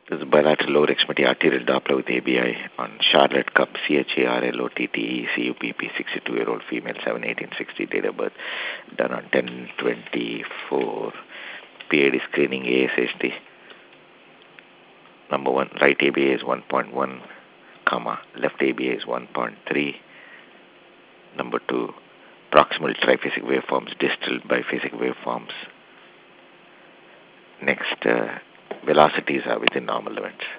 There's a bilateral lower extremity arterial Doppler with ABI on Charlotte Cup, CHARLOTTE, CUPP, 62-year-old female, 7/18/60, date of birth, done on 10/24. PAD screening, ASHT. Number 1, right ABA is 1.1, left ABA is 1.3. Number 2, proximal triphasic waveforms, distal biphasic waveforms. Next, velocities are within normal limits.